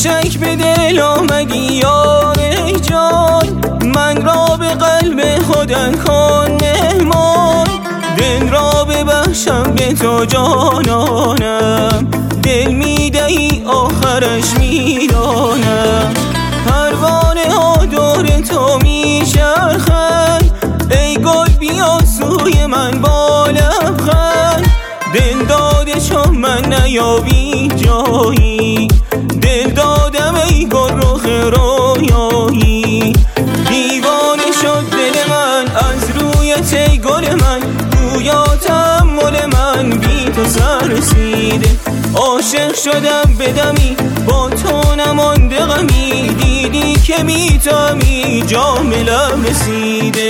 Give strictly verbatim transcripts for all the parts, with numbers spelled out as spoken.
شک به دل آمدی یار جان، من را به قلب خودت کن مهمان. دل را ببخشم به تو جانانم، دل میدهی آخرش میدانم. پروانه ها دور تو میچرخند، ای گل بیا سوی من با لبخند. دل داده چون من نیابی جایی، دل دادم ای گل رخ رویایی. دیوانه شد دل من از رویت ای گل من، گویا تحمل من بی تو سر رسیده. عاشق شدم به دمی با تو نمانده غمی، دیدی که میتمی جام لب رسیده.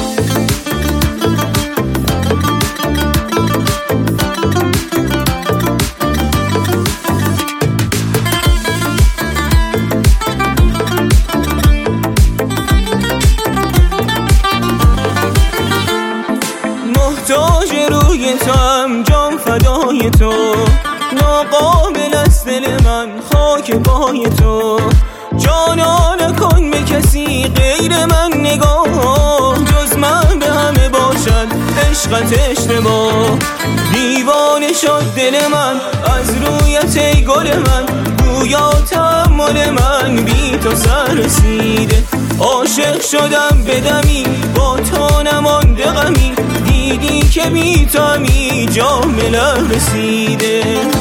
محتاج روی تو هم جان فدای تو، ناقابل است دل من خاک پای تو. جانا نکن به کسی غیر من نگاه، جز من به همه باشد عشقت اشتباه. دیوانه شد دل من از رویت ای گل من، گویا تحمل من بی تو سر رسیده. عاشق شدم به دمی با تو نمانده غمی، دیدی که میتمی جام لب رسیده.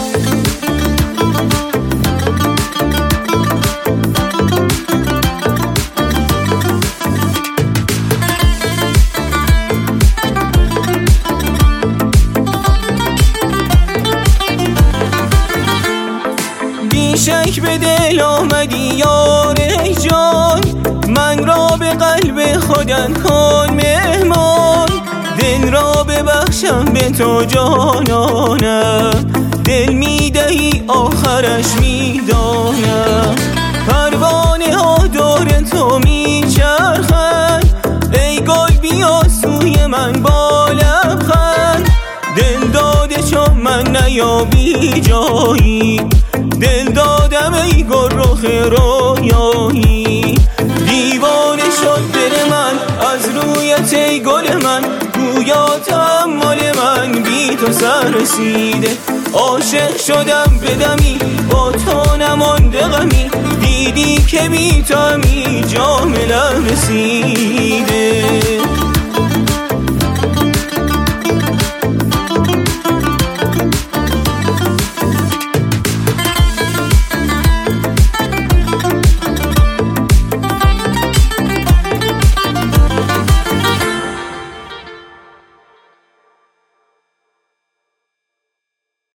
بی شک به دل آمدی یار جان، من را به قلب خودت کن مهمان. دل را ببخشم به تو جانانم، دل میدهی آخرش میدانم. پروانه ها دور تو میچرخند، ای گل بیا سوی من با لبخند. دل داده چون من نیابی جایی، دل دادم ای گل رخ رویایی. دیوانه شد دل من از رویت ای گل من، گویا تحمل من بی تو سر رسیده. عاشق شدم به دمی با تو نمانده غمی، دیدی که میتمی جام لب رسیده.